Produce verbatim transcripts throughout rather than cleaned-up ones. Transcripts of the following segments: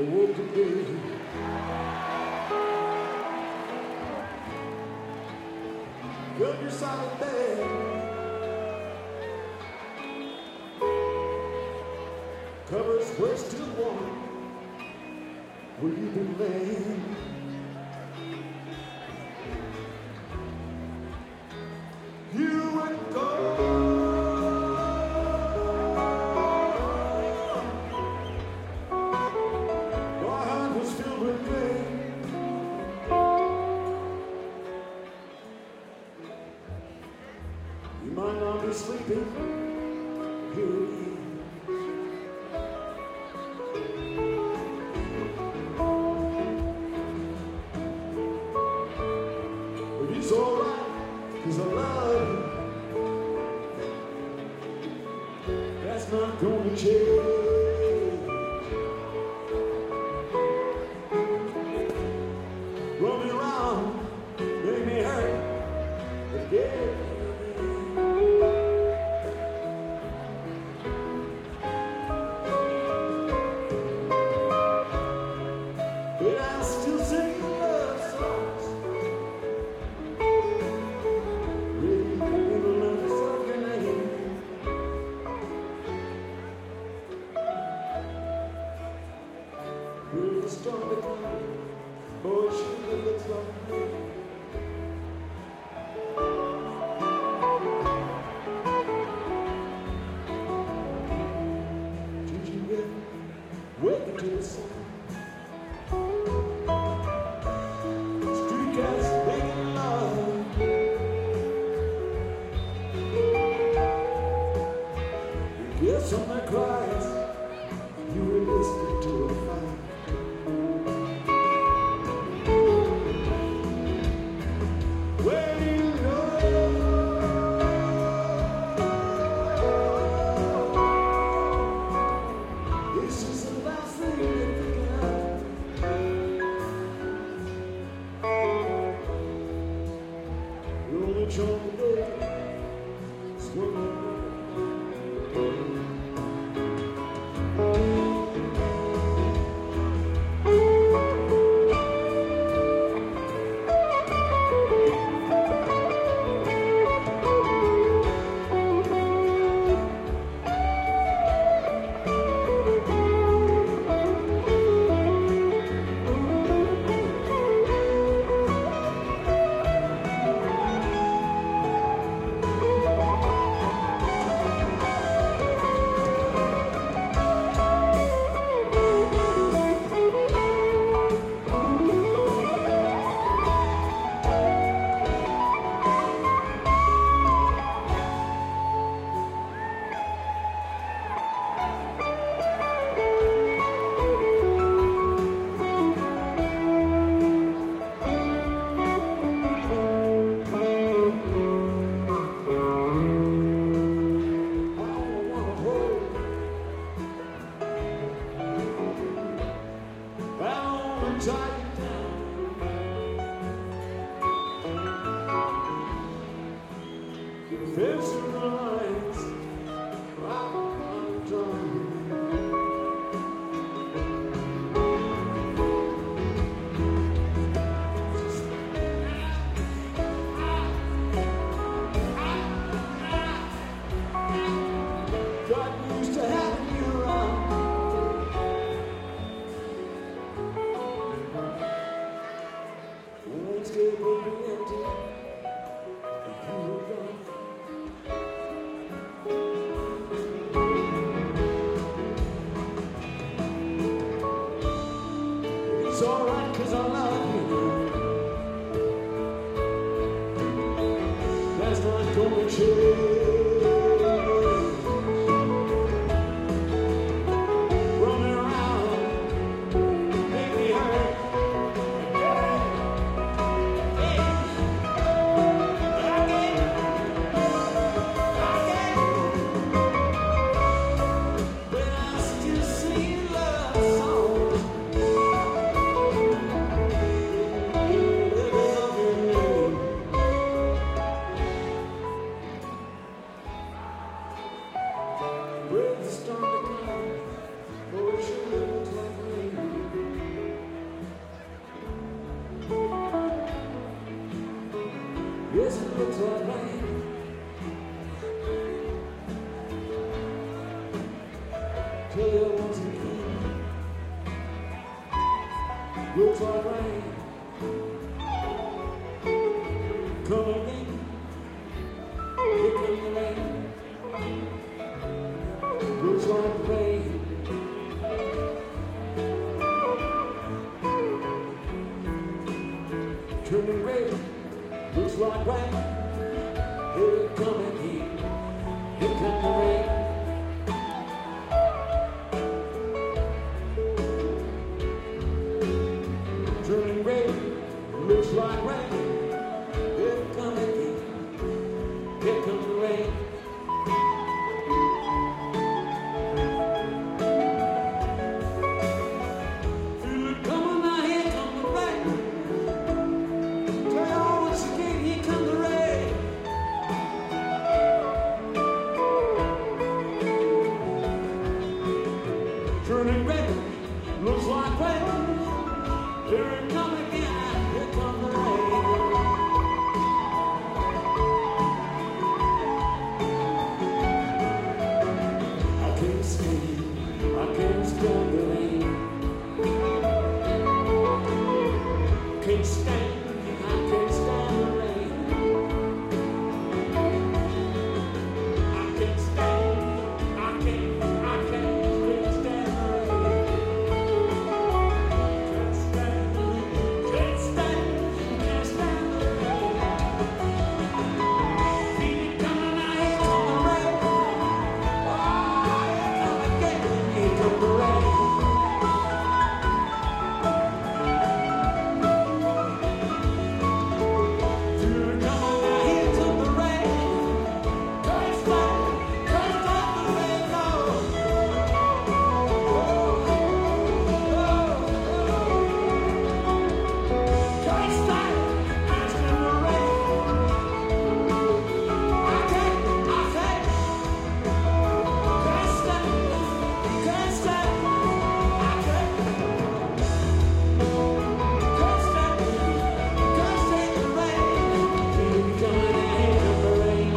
awoke today. Good, you're silent there. Covers were still warm. Will you be laying? You would go. My heart was filled with pain. You might not be sleeping. Here it is. But it's alright, 'cause I love you. That's not gonna change. Run me around, make me hurt again. But I still sing love songs. Really, even though it's like a name. Will the storm be coming? Boy, sugar looks like me. Did you ever wake up to the sun? Street cats making love. You get some that cries. You were listening to a fight. Well, you know, this is the last thing you're thinking of. The only trouble today is when you're it's alright, 'cause I love you. That's not gonna change. Run me around, make me hurt. Hey, hey. Yes, it looks like rain. Tell you once again, looks like rain. Coming in, here comes the rain. Looks like rain. Turning red, looks like rain. Here it coming in, here comes the rain. Turning red, looks like rain. Here it coming in, here comes the rain. Feel it coming now, here comes the rain. Tell you once again, here comes the rain. Turning red, looks like rain. Here it comes again, here comes the rain. I can't stand, I can't stand the rain. Can't stand, I can't stand the rain. I can't stand, I can't, I can't, can't stand the rain. Can't stand, can't stand, can't stand the rain. Feel it coming now, here comes the rain. Oh, here comes again, here comes the rain. Feel it coming now, here comes the rain. Can't stand, can't stand the rain, no. Oh, oh, oh. Can't stand, can't stand the rain. I can't, I can't. Can't stand, can't stand. I can't. Can't stand, can't stand the rain. Feel it coming now, here comes the rain.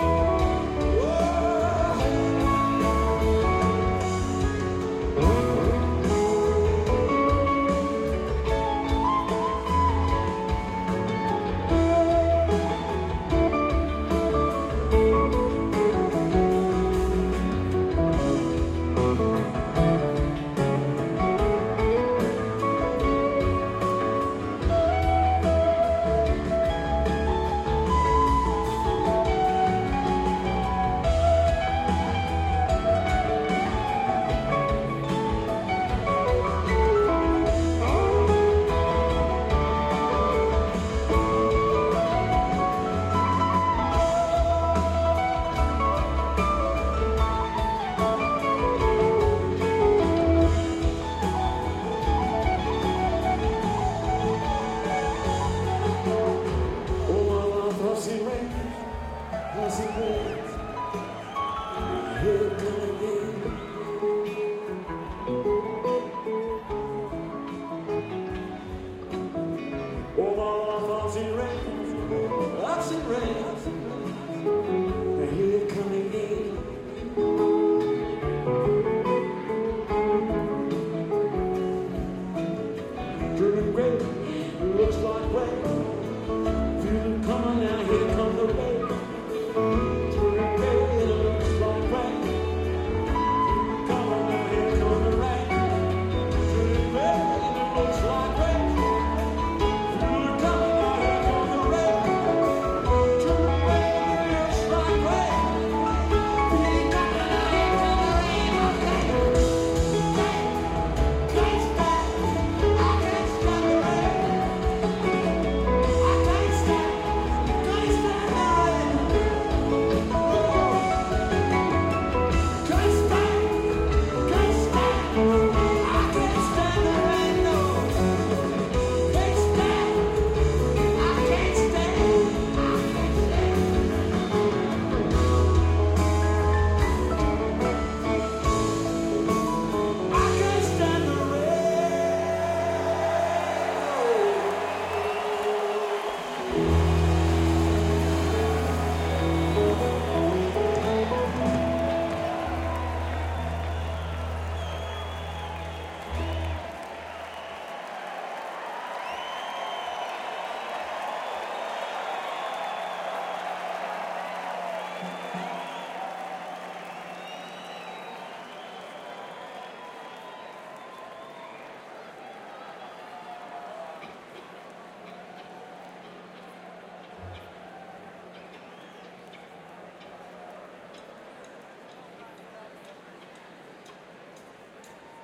Oh, my life, I've seen rain, I've seen rain. Here it comes again. Oh, my life, I've seen rain, I've seen rain.